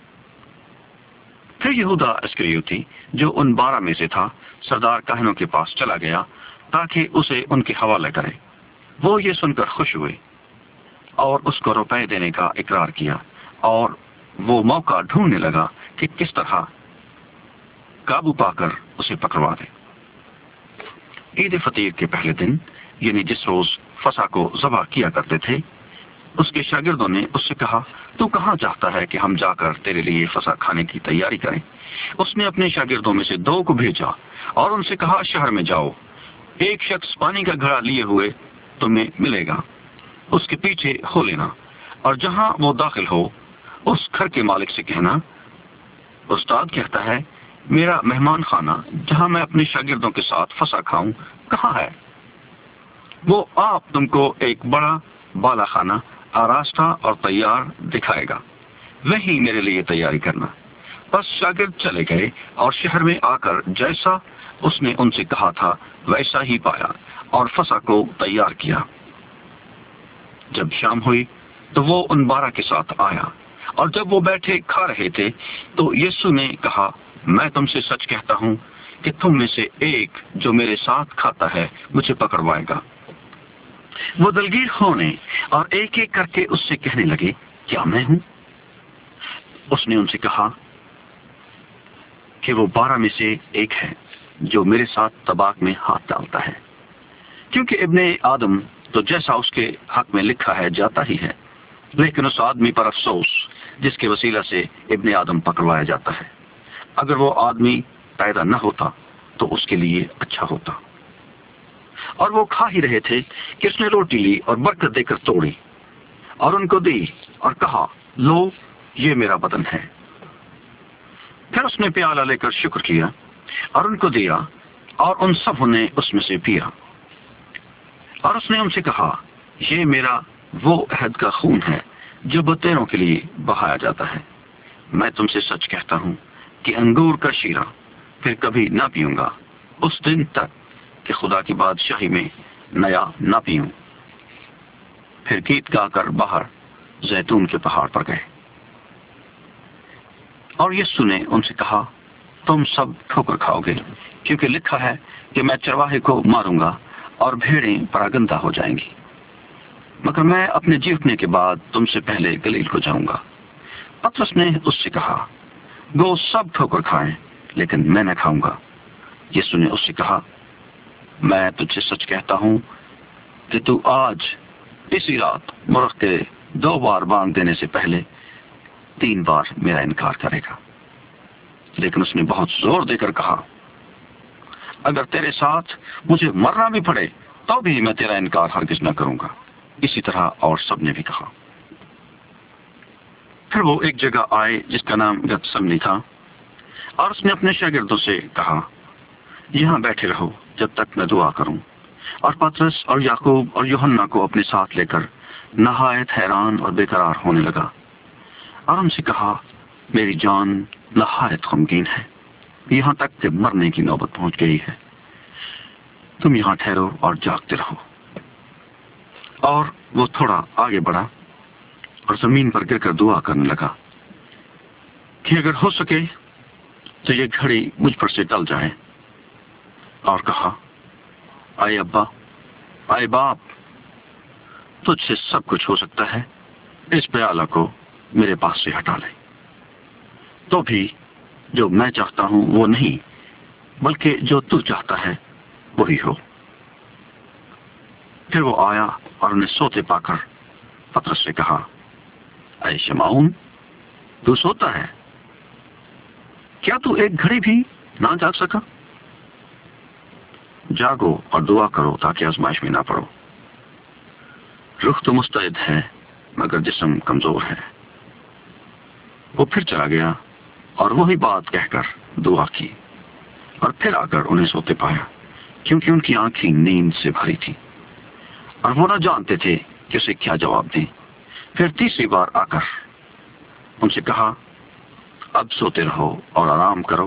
S1: پھر یہودا اسکریوتی جو ان بارہ میں سے تھا سردار کاہنوں کے پاس چلا گیا تاکہ اسے ان کے حوالے کرے۔ وہ یہ سن کر خوش ہوئے اور اس کو روپے دینے کا اقرار کیا، اور وہ موقع ڈھونڈنے لگا کہ کس طرح قابو پا کر اسے پکڑوا دے۔ عید فطیر کے پہلے دن، یعنی جس روز فسح کو ذبح کیا کرتے تھے، اس کے شاگردوں نے اس سے کہا، تو کہاں چاہتا ہے کہ ہم جا کر تیرے لیے فسح کھانے کی تیاری کریں؟ اس نے اپنے شاگردوں میں سے دو کو بھیجا اور ان سے کہا، شہر میں جاؤ، ایک شخص پانی کا گھڑا لیے ہوئے تمہیں ملے گا، اس کے پیچھے ہو لینا، اور جہاں وہ داخل ہو اس گھر کے مالک سے کہنا، استاد کہتا ہے، میرا مہمان خانہ جہاں میں اپنے شاگردوں کے ساتھ فسح کھاؤں کہاں ہے؟ وہ آپ تم کو ایک بڑا بالا خانہ آراستہ اور تیار دکھائے گا، وہیں میرے لیے تیاری کرنا۔ بس شاگرد چلے گئے اور شہر میں آ کر جیسا اس نے ان سے کہا تھا ویسا ہی پایا اور فسح کو تیار کیا۔ جب شام ہوئی تو وہ ان بارہ کے ساتھ آیا، اور جب وہ بیٹھے کھا رہے تھے تو یسوع نے کہا، میں تم سے سچ کہتا ہوں کہ تم میں سے ایک جو میرے ساتھ کھاتا ہے مجھے پکڑوائے گا۔ وہ دلگیر ہونے اور ایک ایک کر کے اس سے کہنے لگے، کیا میں ہوں؟ اس نے ان سے کہا کہ وہ بارہ میں سے ایک ہے جو میرے ساتھ طباق میں ہاتھ ڈالتا ہے، کیونکہ ابن آدم تو جیسا اس کے حق میں لکھا ہے جاتا ہی ہے، لیکن اس آدمی پر افسوس جس کے وسیلہ سے ابن آدم پکڑوایا جاتا ہے۔ اگر وہ آدمی پیدا نہ ہوتا تو اس کے لیے اچھا ہوتا۔ اور وہ کھا ہی رہے تھے کہ اس نے روٹی لی اور برکت دے کر توڑی اور ان کو دی اور کہا، لو، یہ میرا بدن ہے۔ پھر اس نے پیالہ لے کر شکر کیا اور ان کو دیا، اور ان سب نے اس میں سے پیا۔ اور اس نے ان سے کہا، یہ میرا وہ عہد کا خون ہے جو بتیروں کے لیے بہایا جاتا ہے۔ میں تم سے سچ کہتا ہوں کہ انگور کا شیرہ پھر کبھی نہ پیوں گا اس دن تک کہ خدا کی بادشاہی میں نیا نہ پیوں۔ پھر گیت گا کر باہر زیتون کے پہاڑ پر گئے۔ اور یسوع نے ان سے کہا تم سب ٹھوکر کھاؤ گے، کیونکہ لکھا ہے کہ میں چرواہے کو ماروں گا اور بھیڑیں پراگندہ ہو جائیں گی، مگر میں اپنے جی اٹھنے کے بعد تم سے پہلے گلیل کو جاؤں گا۔ پطرس نے اس سے کہا گو سب ٹھوکر کھائیں لیکن میں نہ کھاؤں گا۔ یسوع نے اس سے کہا میں تجھ سے سچ کہتا ہوں کہ تو آج اسی رات مرغ کے دو بار بانگ دینے سے پہلے تین بار میرا انکار کرے گا۔ لیکن اس نے بہت زور دے کر کہا اگر تیرے ساتھ مجھے مرنا بھی پڑے تو بھی میں تیرا انکار ہرگز نہ کروں گا۔ اسی طرح اور سب نے بھی کہا۔ پھر وہ ایک جگہ آئے جس کا نام گتسمنی تھا، اور اس نے اپنے شاگردوں سے کہا یہاں بیٹھے رہو جب تک میں دعا کروں۔ اور پطرس اور یعقوب اور یوحنا کو اپنے ساتھ لے کر نہایت حیران اور بے قرار ہونے لگا، اور ان سے کہا میری جان نہایت غمگین ہے، یہاں تک کہ مرنے کی نوبت پہنچ گئی ہے، تم یہاں ٹھہرو اور جاگتے رہو۔ اور وہ تھوڑا آگے بڑھا اور زمین پر گر کر دعا کرنے لگا کہ اگر ہو سکے تو یہ گھڑی مجھ پر سے ٹل جائے، اور کہا اے ابا، اے باپ، تجھ سے سب کچھ ہو سکتا ہے، اس پیالہ کو میرے پاس سے ہٹا لے، تو بھی جو میں چاہتا ہوں وہ نہیں بلکہ جو تو چاہتا ہے وہی ہو۔ پھر وہ آیا اور انہیں سوتے پا کر پطرس سے کہا اے شمعون، تو سوتا ہے، کیا تو ایک گھڑی بھی نہ جاگ سکا؟ جاگو اور دعا کرو تاکہ آزمائش میں نہ پڑو۔ روح تو مستعد ہے مگر جسم کمزور ہے۔ وہ پھر چلا گیا اور وہی بات کہہ کر دعا کی، اور پھر آ کر انہیں سوتے پایا، کیونکہ ان کی آنکھیں نیند سے بھری تھی، اور وہ نہ جانتے تھے کہ اسے کیا جواب دیں۔ پھر تیسری بار آ کر ان سے کہا اب سوتے رہو اور آرام کرو،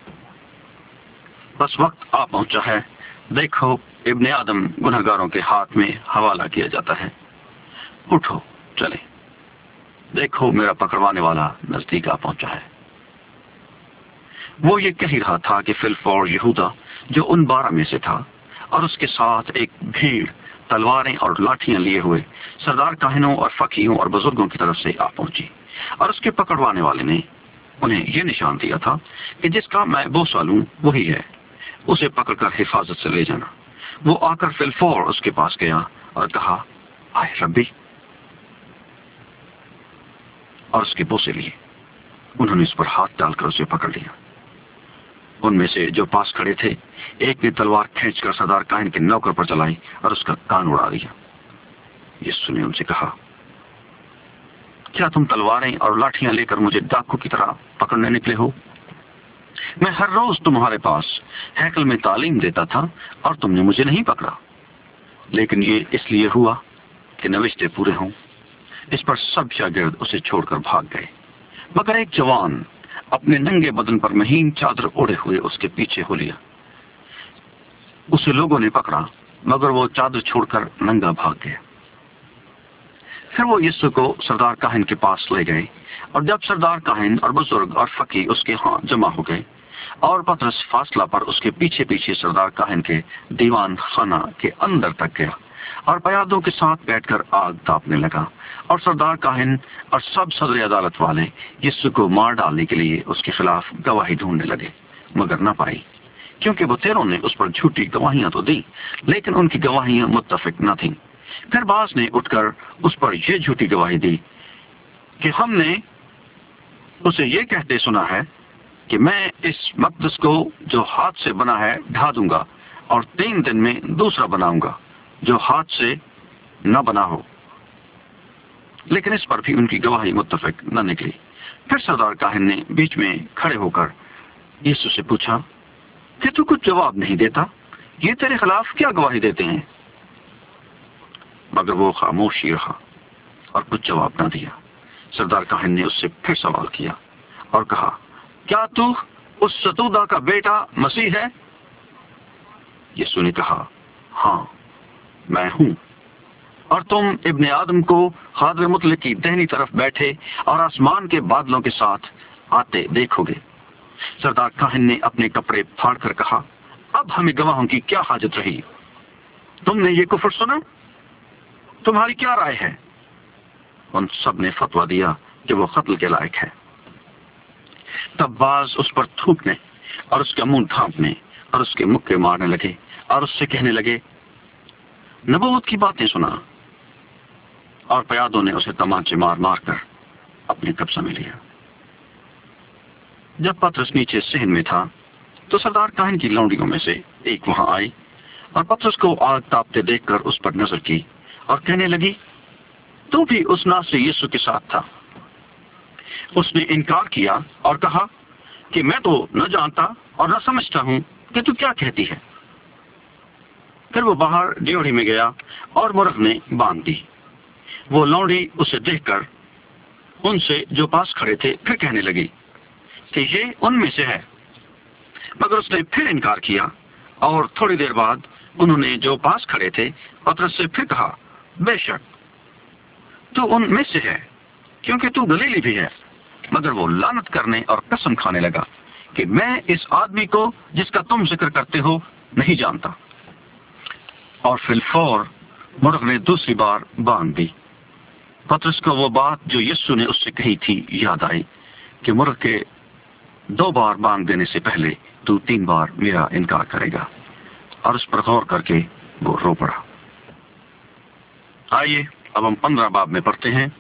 S1: بس وقت آ پہنچا ہے، دیکھو ابن آدم گنہگاروں کے ہاتھ میں حوالہ کیا جاتا ہے، اٹھو چلے، دیکھو میرا پکڑوانے والا نزدیک آ پہنچا ہے۔ وہ یہ کہہ رہا تھا کہ فی الفور یہودا جو ان بارہ میں سے تھا اور اس کے ساتھ ایک بھیڑ تلواریں اور لاٹھیاں لیے ہوئے سردار کاہنوں اور فقیہوں اور بزرگوں کی طرف سے آ پہنچی، اور اس کے پکڑوانے والے نے انہیں یہ نشان دیا تھا کہ جس کا میں بوس والوں وہی ہے، اسے پکڑ کر حفاظت سے لے جانا۔ وہ آ کر فی الفور اس کے پاس گیا اور کہا آئے ربی، اور اس کے بوسے لیے۔ انہوں نے اس پر ہاتھ ڈال کر اسے پکڑ لیا۔ ان میں سے جو پاس کھڑے تھے ایک نے تلوار کھینچ کر سردار کاہن کے نوکر پر چلائی اور اس کا کان اڑا دیا۔ یسوع نے ان سے کہا کیا تم تلواریں اور لاٹھیاں لے کر مجھے ڈاکو کی طرح پکڑنے نکلے ہو؟ میں ہر روز تمہارے پاس ہیکل میں تعلیم دیتا تھا اور تم نے مجھے نہیں پکڑا، لیکن یہ اس لیے ہوا کہ نوشتے پورے ہوں۔ اس پر سب شاگرد اسے چھوڑ کر بھاگ گئے، مگر ایک جوان اپنے ننگے بدن پر مہین چادر اوڑھے ہوئے اس کے پیچھے ہو لیا۔ اسے لوگوں نے پکڑا مگر وہ چادر چھوڑ کر ننگا بھاگ گیا۔ پھر وہ یسوع کو سردار کاہن کے پاس لے گئے، اور جب سردار کاہن اور بزرگ اور فقی اس کے ہاں جمع ہو گئے، اور پطرس فاصلہ پر اس کے پیچھے پیچھے سردار کاہن کے دیوان خانہ کے اندر تک گیا اور پیادوں کے ساتھ بیٹھ کر آگ تاپنے لگا، اور سردار کاہن اور سب صدر عدالت والے یسوع کو مار ڈالنے کے لیے اس کے خلاف گواہی ڈھونڈنے لگے، مگر نہ پائی، کیونکہ بتیروں نے اس پر جھوٹی گواہیاں تو دی لیکن ان کی گواہیاں متفق نہ تھیں۔ پھر بعض نے اٹھ کر اس پر یہ جھوٹی گواہی دی کہ ہم نے اسے یہ کہتے سنا ہے کہ میں اس مقدس کو جو ہاتھ سے بنا ہے ڈھا دوں گا اور تین دن میں دوسرا بناؤں گا جو ہاتھ سے نہ بنا ہو، لیکن اس پر بھی ان کی گواہی متفق نہ نکلی۔ پھر سردار کاہن نے بیچ میں کھڑے ہو کر یسوع سے پوچھا کہ تو کچھ جواب نہیں دیتا، یہ تیرے خلاف کیا گواہی دیتے ہیں؟ مگر وہ خاموش ہی رہا اور کچھ جواب نہ دیا۔ سردار کاہن نے اس سے پھر سوال کیا اور کہا کیا تو اس ستودا کا بیٹا مسیح ہے؟ یسوع نے کہا ہاں میں ہوں، اور تم ابن آدم کو خادر مطلق کی دہنی طرف بیٹھے اور آسمان کے بادلوں کے ساتھ آتے دیکھو گے۔ سردار کاہن نے اپنے کپڑے پھاڑ کر کہا، اب ہمیں گواہوں کی کیا حاجت رہی؟ تم نے یہ کفر سنا، تمہاری کیا رائے ہے؟ ان سب نے فتویٰ دیا کہ وہ قتل کے لائق ہے۔ تب بعض اس پر تھوکنے اور اس کا منہ ڈھانپنے اور اس کے مکے مارنے لگے اور اس سے کہنے لگے، نبوت کی باتیں سنا۔ اور پیادوں نے اسے تمانچے مار مار کر اپنے قبضہ میں لیا۔ جب پترس نیچے صحن میں تھا تو سردار کاہن کی لونڈیوں میں سے ایک وہاں آئی اور پترس کو آگ تاپتے دیکھ کر اس پر نظر کی اور کہنے لگی، تو بھی اس ناصری یسوع کے ساتھ تھا۔ اس نے انکار کیا اور کہا کہ میں تو نہ جانتا اور نہ سمجھتا ہوں کہ تو کیا کہتی ہے۔ پھر وہ باہر ڈیوڑی میں گیا اور مرغ نے باندھ دی۔ وہ لونڈی اسے دیکھ کر ان سے جو پاس کھڑے تھے پھر کہنے لگی کہ یہ ان میں سے ہے، مگر اس نے پھر انکار کیا۔ اور تھوڑی دیر بعد انہوں نے جو پاس کھڑے تھے پترس سے پھر کہا، بے شک تو ان میں سے ہے، کیونکہ تو گلیلی بھی ہے۔ مگر وہ لعنت کرنے اور قسم کھانے لگا کہ میں اس آدمی کو جس کا تم ذکر کرتے ہو نہیں جانتا۔ اور فی الفور مرغ نے دوسری بار باندھ دی۔ پترس کو وہ بات جو یسوع نے اس سے کہی تھی یاد آئی کہ مرغ کے دو بار باندھ دینے سے پہلے تو تین بار میرا انکار کرے گا، اور اس پر غور کر کے وہ رو پڑا۔ آئیے اب ہم پندرہ باب میں پڑھتے ہیں۔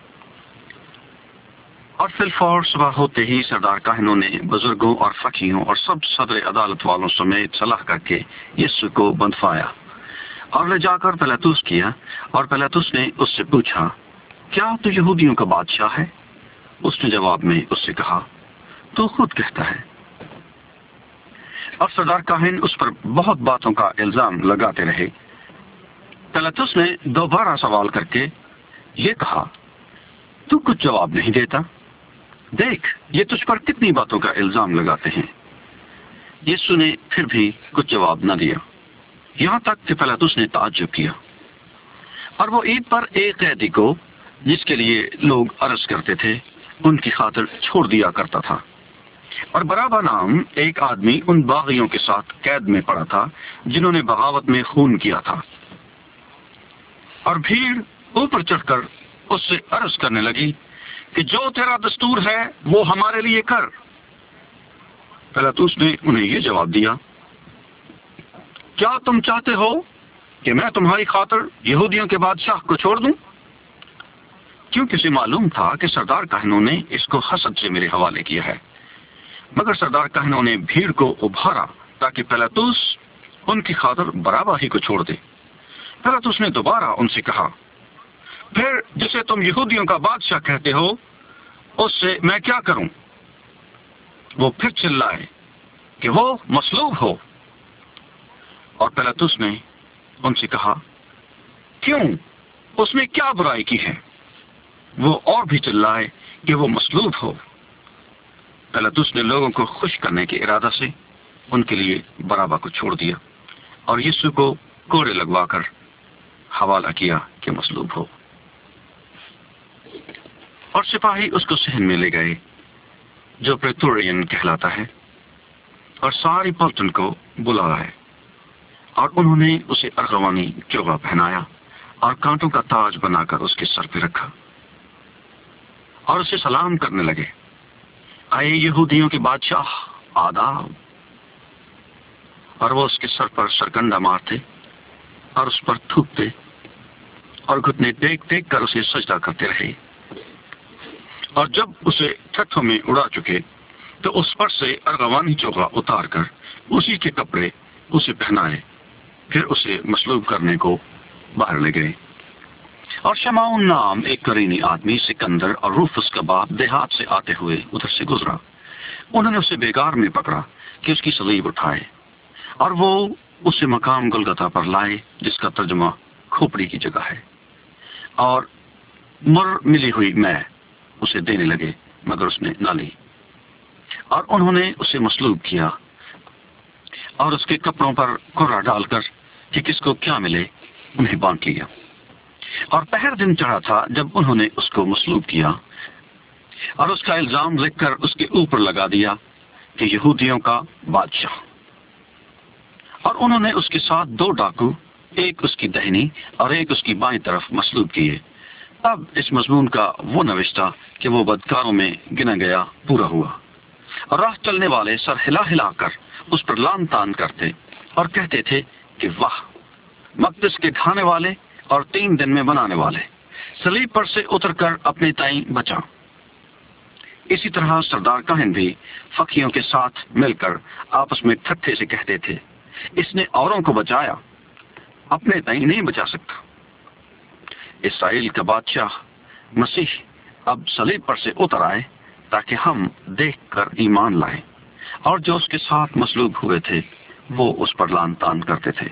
S1: اور فی الفور صبح ہوتے ہی سردار کاہنوں نے بزرگوں اور فقیہوں اور سب صدر عدالت والوں سمیت صلاح کر کے یسوع کو بندھوایا اور لے جا کر پیلاطس کیا۔ اور پیلاطس نے اس سے پوچھا، کیا تو یہودیوں کا بادشاہ ہے؟ اس نے جواب میں اس سے کہا، تو خود کہتا ہے۔ اور سردار کاہن اس پر بہت باتوں کا الزام لگاتے رہے۔ پیلاطس نے دوبارہ سوال کر کے یہ کہا، تو کچھ جواب نہیں دیتا؟ دیکھ یہ تجھ پر کتنی باتوں کا الزام لگاتے ہیں۔ یسوع نے پھر بھی کچھ جواب نہ دیا، یہاں تک کہ پیلاطس نے تعجب کیا۔ اور وہ عید پر ایک قیدی کو جس کے لیے لوگ عرض کرتے تھے ان کی خاطر چھوڑ دیا کرتا تھا۔ اور برابا نام ایک آدمی ان باغیوں کے ساتھ قید میں پڑا تھا جنہوں نے بغاوت میں خون کیا تھا۔ اور بھیڑ اوپر چڑھ کر اس سے عرض کرنے لگی کہ جو تیرا دستور ہے وہ ہمارے لیے کر۔ پیلاطس نے انہیں یہ جواب دیا، کیا تم چاہتے ہو کہ میں تمہاری خاطر یہودیوں کے بادشاہ کو چھوڑ دوں؟ کیونکہ اسے معلوم تھا کہ سردار کاہنوں نے اس کو حسد سے میرے حوالے کیا ہے۔ مگر سردار کاہنوں نے بھیڑ کو ابھارا تاکہ پیلاطس ان کی خاطر برابا ہی کو چھوڑ دے۔ پیلاطس نے دوبارہ ان سے کہا، پھر جسے تم یہودیوں کا بادشاہ کہتے ہو اس سے میں کیا کروں؟ وہ پھر چلائے کہ وہ مصلوب ہو۔ اور پیلاطس نے ان سے کہا، کیوں؟ اس نے کیا برائی کی ہے؟ وہ اور بھی چلائے کہ وہ مصلوب ہو۔ پیلاطس نے لوگوں کو خوش کرنے کے ارادہ سے ان کے لیے برابا کو چھوڑ دیا اور یسوع کو کوڑے لگوا کر حوالہ کیا کہ مصلوب ہو۔ اور سپاہی اس کو صحن میں لے گئے جو پریتورین کہلاتا ہے، اور ساری پلٹن کو بلایا ہے، اور انہوں نے اسے ارغوانی چوغا پہنایا اور کانٹوں کا تاج بنا کر اس کے سر پہ رکھا، اور اسے سلام کرنے لگے، آئے یہودیوں کے بادشاہ، آداب۔ اور وہ اس کے سر پر سرکنڈا مارتے اور اس پر تھوکتے اور گھٹنے ٹیک ٹیک کر اسے سجدہ کرتے رہے۔ اور جب اسے ٹھٹھوں میں اڑا چکے تو اس پر سے ارغوانی چوغا اتار کر اسی کے کپڑے اسے پہنائے، پھر اسے مصلوب کرنے کو باہر لے گئے۔ اور شمعون نام ایک کرینی آدمی سکندر اور روفس کا باپ دیہات سے آتے ہوئے ادھر سے گزرا۔ انہوں نے اسے بیگار میں پکڑا کہ اس کی صلیب اٹھائے، اور وہ اسے مقام گلگتہ پر لائے جس کا ترجمہ کھوپڑی کی جگہ ہے، اور مر ملی ہوئی میں اسے دینے لگے، مگر اس نے نہ لی۔ اور انہوں نے اسے مصلوب کیا اور اس کے کپڑوں پر کورا ڈال کر کہ کس کو کیا ملے انہیں بانٹ لیا۔ اور پہر دن چڑھا تھا جب انہوں نے اس کو مصلوب کیا، اور اس کا الزام لکھ کر اس کے اوپر لگا دیا کہ یہودیوں کا بادشاہ۔ اور انہوں نے اس کے ساتھ دو ڈاکو، ایک اس کی دہنی اور ایک اس کی بائیں طرف مصلوب کیے۔ تب اس مضمون کا وہ نوشتہ کہ وہ بدکاروں میں گنا گیا پورا ہوا، اور راہ چلنے والے سر ہلا ہلا کر اس پر لان تان کرتے اور کہتے تھے کہ واہ، مقدس کے ڈھانے والے اور تین دن میں بنانے والے، صلیب پر سے اتر کر اپنے تئیں بچا۔ اسی طرح سردار کاہن بھی فقیوں کے ساتھ مل کر آپس میں ٹھٹھے سے کہتے تھے، اس نے اوروں کو بچایا، اپنے تئیں نہیں بچا سکتا۔ اسرائیل کا بادشاہ مسیح اب صلیب پر سے اتر آئے تاکہ ہم دیکھ کر ایمان لائیں، اور جو اس کے ساتھ مصلوب ہوئے تھے وہ اس پر لان تان کرتے تھے۔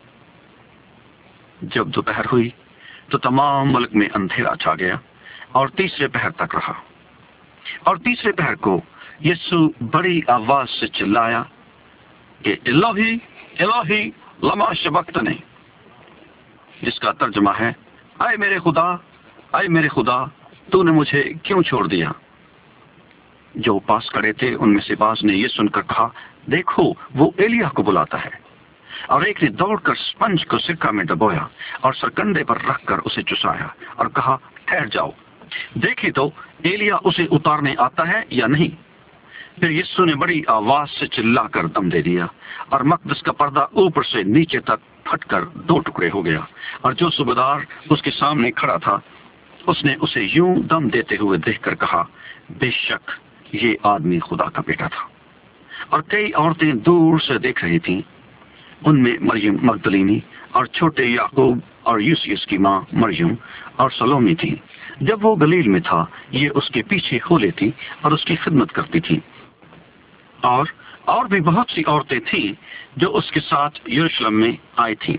S1: جب دوپہر ہوئی تو تمام ملک میں اندھیرا چھا گیا اور تیسرے پہر تک رہا۔ اور تیسرے پہر کو یسوع بڑی آواز سے چلایا کہ الہی الہی لما شبقتنی، جس کا ترجمہ ہے، اے میرے خدا اے میرے خدا تو نے مجھے کیوں چھوڑ دیا۔ جو پاس کھڑے تھے ان میں سے بعض نے یہ سن کر کہا، دیکھو وہ ایلیاہ کو بلاتا ہے۔ اور ایک نے دوڑ کر سپنج کو سرکہ میں ڈبویا اور سرکنڈے پر رکھ کر اسے چسایا اور کہا، ٹھہر جاؤ، دیکھیں تو ایلیاہ اسے اتارنے آتا ہے یا نہیں۔ پھر یسوع نے بڑی آواز سے چلا کر دم دے دیا، اور مقدس کا پردہ اوپر سے نیچے تک پھٹ کر دو ٹکڑے ہو گیا، اور جو صوبیدار اس کے سامنے کھڑا تھا اس نے اسے یوں دم دیتے ہوئے دیکھ کر کہا، بے شک یہ آدمی خدا کا بیٹا تھا۔ اور کئی عورتیں دور سے دیکھ رہی تھیں، ان میں مریم مگدلینی اور چھوٹے یعقوب اور یوسیس کی ماں مریم اور سلومی تھی۔ جب وہ گلیل میں تھا یہ اس کے پیچھے ہو لیتی اور اس کی خدمت کرتی تھی۔ اور اور بھی بہت سی عورتیں تھیں جو اس کے ساتھ یروشلم میں آئی تھیں۔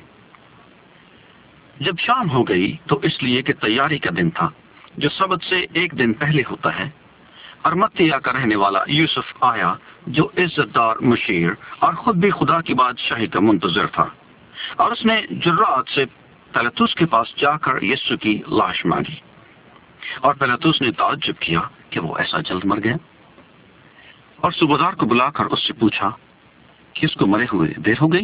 S1: جب شام ہو گئی تو اس لیے کہ تیاری کا دن تھا جو سبت سے ایک دن پہلے ہوتا ہے، ارمتیا کا رہنے والا یوسف آیا جو عزت دار مشیر اور خود بھی خدا کی بادشاہی کا منتظر تھا، اور اس نے جرات سے پیلاطس کے پاس جا کر یسوع کی لاش مانگی۔ اور پیلاطس نے تعجب کیا کہ وہ ایسا جلد مر گیا، اور صوبیدار کو بلا کر اس سے پوچھا کہ اس کو مرے ہوئے دیر ہو گئی۔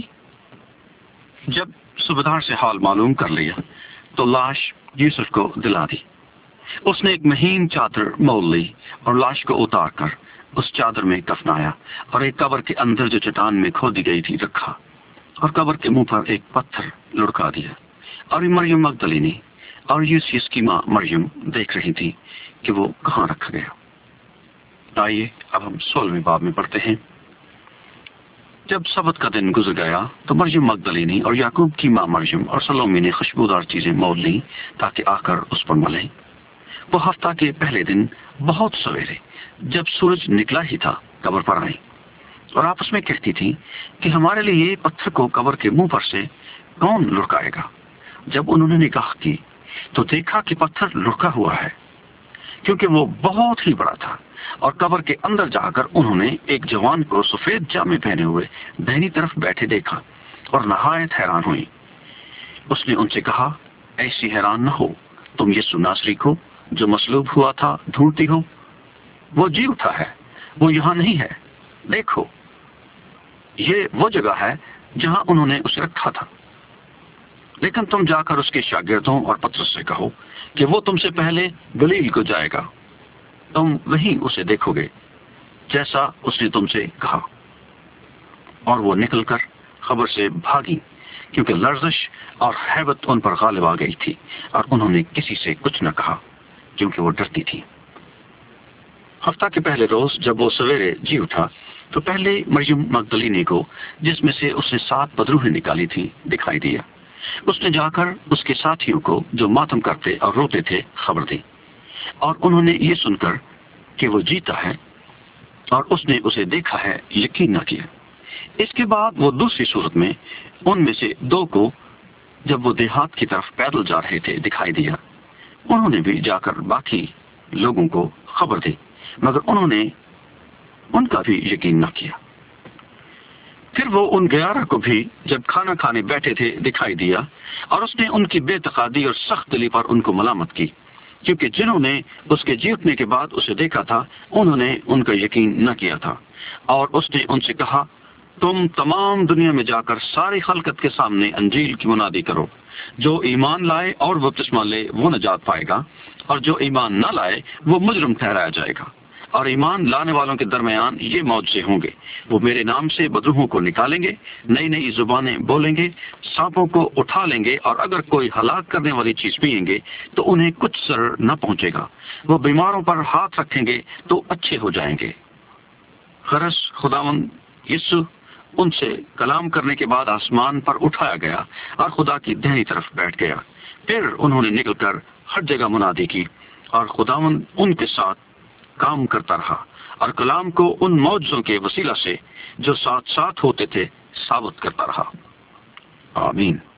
S1: جب صوبیدار سے حال معلوم کر لیا تو لاش یوسف کو دلا دی۔ اس نے ایک مہین چادر مول لی اور لاش کو اتار کر اس چادر میں کفنایا، اور ایک قبر کے اندر جو چٹان میں کھودی گئی تھی رکھا، اور قبر کے منہ پر ایک پتھر لڑکا دیا۔ اور مریم مگدلینی اور یوسیس کی ماں مریم دیکھ رہی تھی کہ وہ کہاں رکھا گیا۔ آئیے اب ہم سولہویں باب میں پڑھتے ہیں۔ جب سبت کا دن گزر گیا تو مریم مگدلینی اور یعقوب کی ماں مریم اور سلومی نے خوشبودار چیزیں مول لیں تاکہ آ کر اس پر ملیں۔ وہ ہفتہ کے پہلے دن بہت سویرے جب سورج نکلا ہی تھا قبر پر آئیں، اور آپس میں کہتی تھی کہ ہمارے لیے پتھر کو قبر کے منہ پر سے کون لڑکائے گا۔ جب انہوں نے نگاہ کی تو دیکھا کہ پتھر لڑکا ہوا ہے، کیونکہ وہ بہت ہی بڑا تھا۔ اور قبر کے اندر جا کر انہوں نے ایک جوان کو سفید جامے پہنے ہوئے دہنی طرف بیٹھے دیکھا اور نہایت حیران ہوئی۔ اس نے ان سے کہا، ایسی حیران نہ ہو، تم یسوع ناصری کو جو مصلوب ہوا تھا ڈھونڈتی ہو، وہ جی اٹھا ہے، وہ یہاں نہیں ہے، دیکھو یہ وہ جگہ ہے جہاں انہوں نے اسے رکھا تھا۔ لیکن تم جا کر اس کے شاگردوں اور پترس سے کہو کہ وہ تم سے پہلے گلیل کو جائے گا، تم وہیں اسے دیکھو گے جیسا اس نے تم سے کہا۔ اور وہ نکل کر خبر سے بھاگی، کیونکہ لرزش اور ہیبت ان پر غالب آ گئی تھی، اور انہوں نے کسی سے کچھ نہ کہا کیونکہ وہ ڈرتی تھی۔ ہفتہ کے پہلے روز جب وہ سویرے جی اٹھا تو پہلے مریم مگدلینی کو، جس میں سے اس نے سات بدروہیں نکالی تھی، دکھائی دیا۔ اس نے جا کر اس کے ساتھیوں کو جو ماتم کرتے اور روتے تھے خبر دی، اور انہوں نے یہ سن کر کہ وہ جیتا ہے اور اس نے اسے دیکھا ہے یقین نہ کیا۔ اس کے بعد وہ دوسری صورت میں ان میں سے دو کو جب وہ دیہات کی طرف پیدل جا رہے تھے دکھائی دیا۔ انہوں نے بھی جا کر باقی لوگوں کو خبر دی، مگر انہوں نے ان کا بھی یقین نہ کیا۔ پھر وہ ان گیارہ کو بھی جب کھانا کھانے بیٹھے تھے دکھائی دیا، اور اس نے ان کی بے تقادی اور سخت دلی پر ان کو ملامت کی کیونکہ جنہوں نے اس کے جی اٹھنے کے بعد اسے دیکھا تھا انہوں نے ان کا یقین نہ کیا تھا۔ اور اس نے ان سے کہا، تم تمام دنیا میں جا کر ساری خلقت کے سامنے انجیل کی منادی کرو۔ جو ایمان لائے اور بپتسمہ لے وہ نجات پائے گا، اور جو ایمان نہ لائے وہ مجرم ٹھہرایا جائے گا۔ اور ایمان لانے والوں کے درمیان یہ معجزے ہوں گے، وہ میرے نام سے بدروحوں کو نکالیں گے، نئی نئی زبانیں بولیں گے، سانپوں کو اٹھا لیں گے، اور اگر کوئی ہلاک کرنے والی چیز پئیں گے تو انہیں کچھ ضرر نہ پہنچے گا۔ وہ بیماروں پر ہاتھ رکھیں گے تو اچھے ہو جائیں گے۔ غرض خداوند یسوع ان سے کلام کرنے کے بعد آسمان پر اٹھایا گیا اور خدا کی دہنی طرف بیٹھ گیا۔ پھر انہوں نے نکل کر ہر جگہ منادی کی، اور خداوند ان کے ساتھ کام کرتا رہا اور کلام کو ان معجزوں کے وسیلہ سے جو ساتھ ساتھ ہوتے تھے ثابت کرتا رہا۔ آمین۔